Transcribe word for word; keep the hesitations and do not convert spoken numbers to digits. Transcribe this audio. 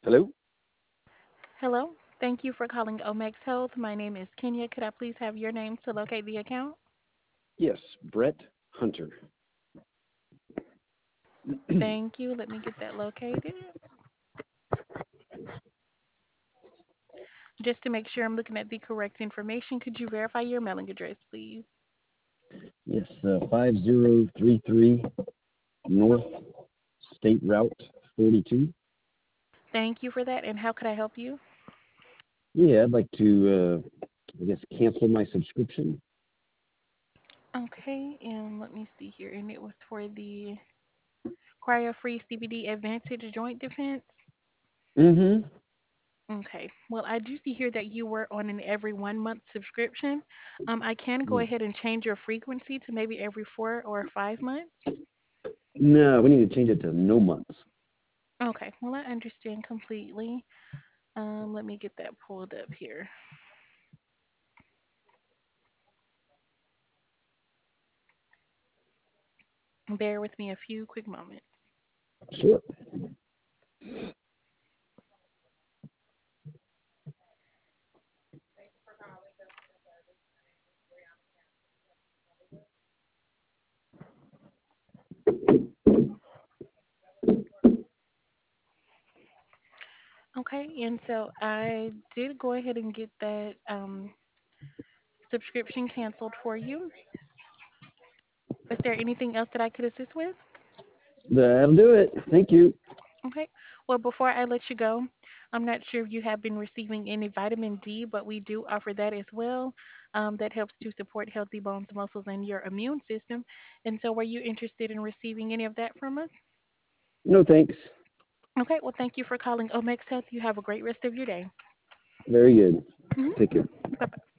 Hello? Hello. Thank you for calling Omex Health. My name is Kenya. Could I please have your name to locate the account? Yes, Brett Hunter. Thank you. Let me get that located. Just to make sure I'm looking at the correct information, could you verify your mailing address, please? Yes, uh, five zero three three North State Route forty-two. Thank you for that. And how could I help you? Yeah, I'd like to, uh, I guess, cancel my subscription. Okay, and let me see here. And it was for the cryo-free C B D Advantage Joint Defense. Mm-hmm. Okay. Well, I do see here that you were on an every one month subscription. Um, I can go Yeah. ahead and change your frequency to maybe every four or five months. No, we need to change it to no months. Okay. Well, I understand completely. Um, let me get that pulled up here. Bear with me a few quick moments. Sure. Okay, and so I did go ahead and get that um, subscription canceled for you. Is there anything else that I could assist with? That'll do it. Thank you. Okay. Well, before I let you go, I'm not sure if you have been receiving any vitamin D, but we do offer that as well. Um, that helps to support healthy bones, muscles, and your immune system. And so, were you interested in receiving any of that from us? No thanks. Okay. Well, thank you for calling Omex Health. You have a great rest of your day. Very good. Hmm. Take care. Bye bye.